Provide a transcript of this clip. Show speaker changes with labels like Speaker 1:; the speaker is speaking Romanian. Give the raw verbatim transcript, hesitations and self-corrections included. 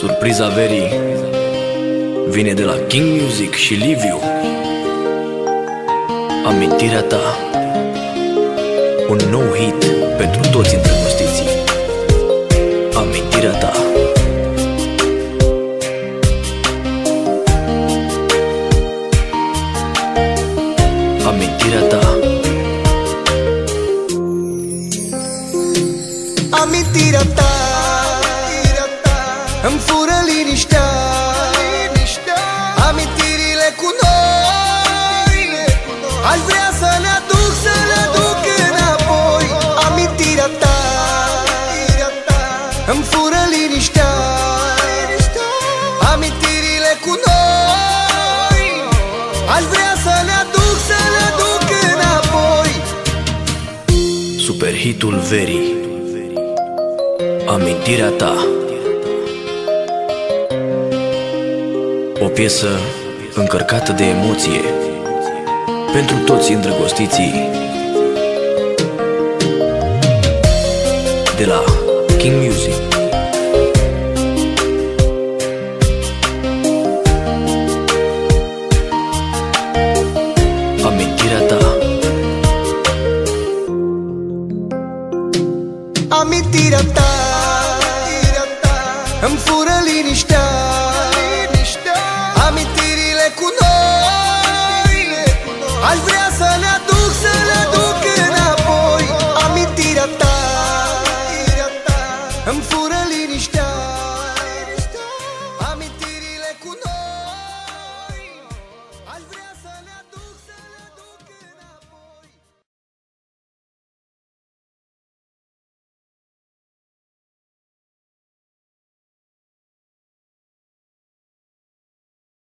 Speaker 1: Surpriza verii vine de la King Music și Liviu. Amintirea ta, un nou hit pentru toți îndrăgostiții. Amintirea ta. Amintirea ta.
Speaker 2: Amintirea ta îmi fură liniștea. Amintirile cu noi aș vrea să ne aduc, să ne aduc înapoi. Amintirea ta îmi fură liniștea. Amintirile cu noi aș vrea să ne aduc, să ne aduc înapoi.
Speaker 1: Super hitul verii. Amintirea ta. O piesă încărcată de emoție pentru toți îndrăgostiții. De la King Music. Amintirea ta.
Speaker 2: Amintirea ta îmi fură liniștea. Amintirile cu noi aș vrea